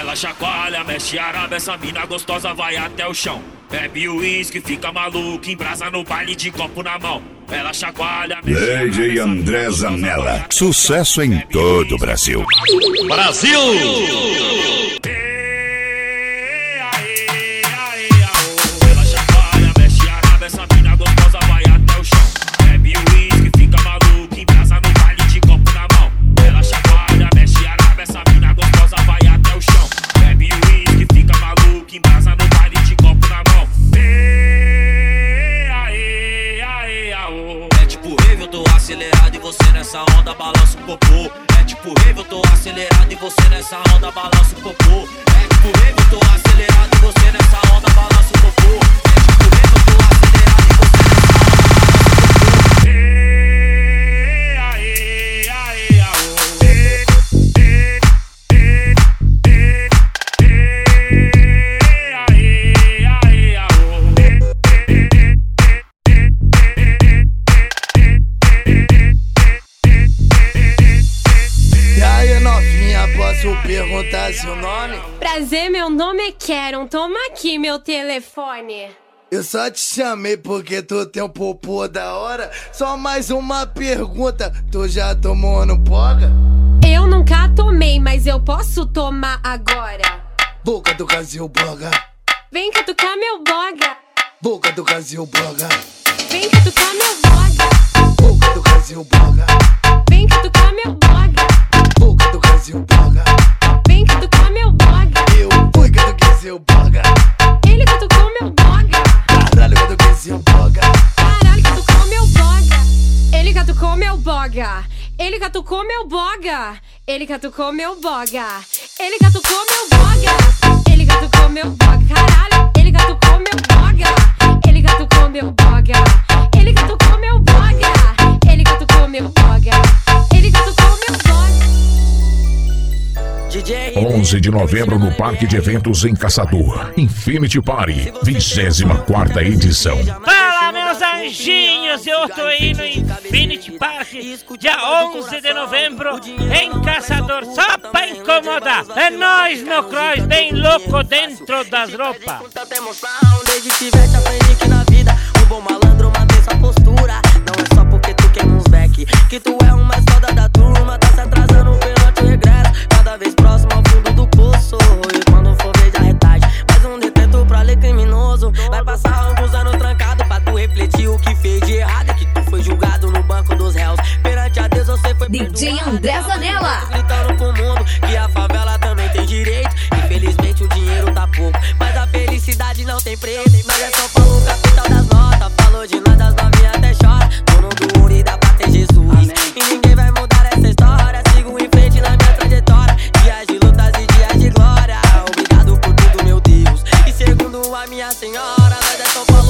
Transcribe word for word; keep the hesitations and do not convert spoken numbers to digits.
Ela chacoalha, mexe a raba, essa mina gostosa vai até o chão. Bebe o uísque, fica maluco, embrasa no baile de copo na mão. Ela chacoalha, mexe D J André Zanella, sucesso em todo o Brasil. Brasil! Ela chacoalha, mexe a raba, essa mina gostosa vai até o chão. Bebe o uísque, fica maluco, embrasa no baile de copo na mão. Ela chacoalha, mexe a raba, essa mina gostosa vai até o chão. Bebe o uísque, fica maluco, embrasa no baile de copo na mão. É tipo rave, eu tô acelerado e você nessa onda balança o popô. É tipo rave, eu tô acelerado e você nessa onda balança o popô. É tipo rave, eu tô acelerado e você nessa onda balança o popô. É tipo rave, eu tô acelerado e você nessa onda Posso perguntar seu nome? Prazer, meu nome é Karen, toma aqui meu telefone. Eu só te chamei porque tu tem um popô da hora. Só mais uma pergunta, tu já tomou no boga? Eu nunca tomei, mas eu posso tomar agora. Boca do Brasil boga. Vem catucar meu boga. Boca do Brasil boga. Vem catucar meu boga. Boca do Brasil boga. Vem catucar meu boga. Boca do Brasil boga. Vem catucar meu boga. Eu fui catucar seu boga. Ele catucou meu boga. Caralho, catuquei seu boga. Caralho, catucou meu boga. Ele catucou meu boga. Ele catucou meu boga. Ele catucou meu boga. Ele catucou meu boga. Ele catucou meu boga. Caralho, ele catucou meu boga. Ele catucou meu boga. Ele catucou meu boga. Ele catucou meu boga. Ele catucou meu boga. onze de novembro no Parque de Eventos em Caçador. Infinity Party, vigésima quarta edição. Fala, meus anjinhos, eu tô aí no Infinity Park, dia onze de novembro, em Caçador, só pra incomodar. É nóis, meu cross, bem louco dentro das roupas. Desde que veste, aprendi que na vida um bom malandro mantém sua postura. Não é só porque tu quer uns back que tu é o mais foda da turma. Tá se atrasando pelo teu regresso, cada vez próximo ao fundo do poço. E quando for ver já é tarde, mais um detento pra ler criminoso. Vai passar alguns anos trancado pra tu refletir o que fez de errado. É que tu foi julgado no banco dos réus. Perante a Deus você foi D J André Zanella, gritando pro mundo que a favela também tem direito. Infelizmente o dinheiro tá pouco, mas a felicidade não tem preço. Nós é só falou capital das notas, falou de nada, as novinhas até chora. Dono do ouro e da paz tem Jesus. Amém. E ninguém vai mudar essa história. Sigo em frente na minha trajetória, dias de lutas e dias de glória. Obrigado por tudo, meu Deus. E segundo a minha senhora, nós é só falou